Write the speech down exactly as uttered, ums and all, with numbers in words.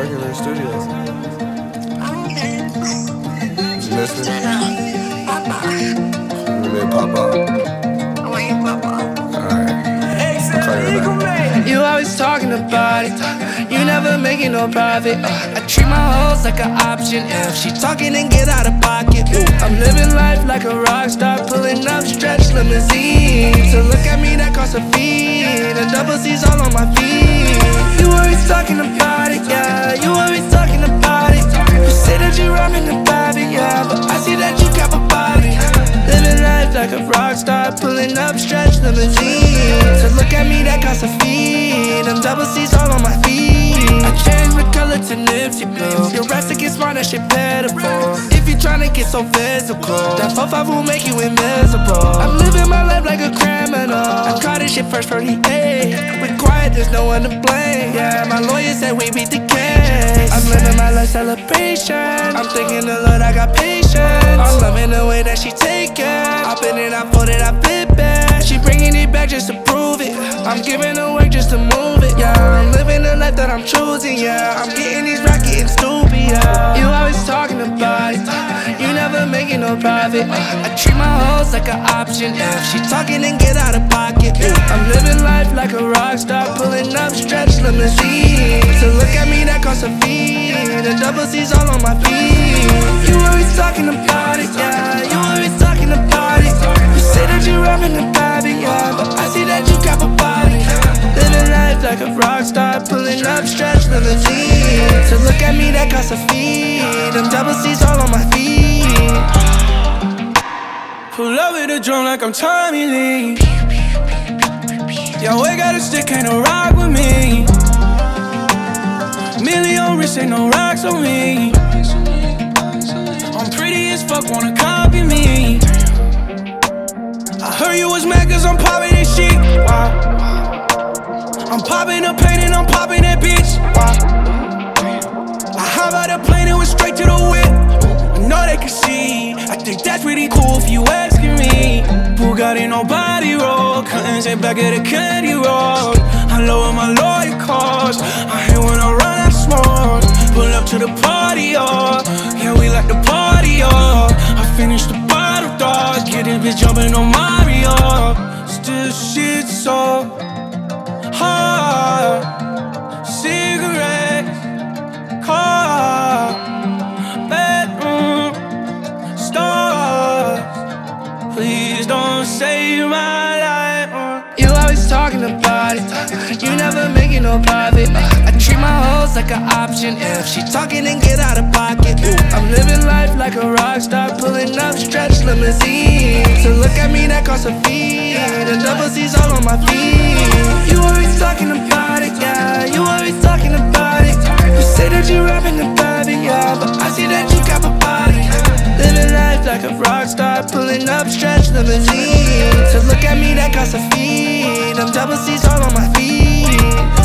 working in the studios. Okay. You miss me? Papa. You made pop out. Why you Papa? Alright. I'll call you back. You always talking about it. You never making no profit. I treat my hoes like an option. If she talking, and get out of pocket. I'm living life like a rock star, pulling up stretch limousines. So look at me, that costs a fee. The double C's all on my feet. You always talking about it, yeah. You always talking about it. You say that you rapping about it, yeah, but I see that you cap about it. Living life like a rock star, pulling up stretch limousines. So look at me, that costs a fee. Them double C's all on my feet. I changed my color to Nipsey blue. Your rest against mine, that shit pitiful. If you tryna get so physical, that four five will make you invisible. I'm living my life like a criminal. I caught this shit first forty-eight. We quiet, there's no one to blame. Yeah, my lawyer said we beat the case. I'm living my life celebration. I'm thinking the Lord, I got patience. I'm loving the way that she take it. I been it, I fold it, I flip it. She bringing it back just to prove it. I'm giving her work just to move it, yeah. I'm living the life that I'm choosing, yeah. I'm getting these racks, getting stupid, yeah. You always talking about it. You never making no profit. I treat my hoes like an option. If she talking, then get out of pocket. I'm living life like a rock star, pulling up stretch limousines. So look at me, that costs a fee. The double C's all on my feet. You always talking about it, yeah. You always talking about it. You say that you rapping about it, yeah, but I see that you cap about it. Living life like a rock star, pulling up stretch limousines. So look at me, that costs a fee. Them double C's all on my feet. Pull up with a drum like I'm Tommy Lee. Yo, we got a stick, ain't no rock with me. Million wrist, ain't no rocks on me. I'm pretty as fuck, wanna copy me. I heard you was mad cause I'm popping this shit. Wow. I'm popping the pain and I'm popping that bitch. Wow. I hop out the plane and went straight to the whip. I know they can see. I think that's pretty cool if you asking me. Bugatti, nobody roll. Curtains ain't back of the candy roll. I lower my lawyer costs. I hate when I run out smoke. Pull up to the party, oh. Yeah, we like the party, oh. I finished the bottle, dog. Get this bitch jumping on Mario. Still shit so hard. Cigarettes, car, bedroom, stars. Please don't save my life. You always talking about it. You never making no profit. I treat my hoes like an option. If she talking, then get out of pocket. I'm living life like a rock star, pulling up stretch limousines. So look at me, that costs a fee. The double C's all on my feet. You always talking about it, yeah. You always talking about it. You say that you rapping about it, yeah, but I see that you cap about it. Living life like a rock star, pulling up stretch limousines. So look at me, that costs a fee. Them double C's all on my feet.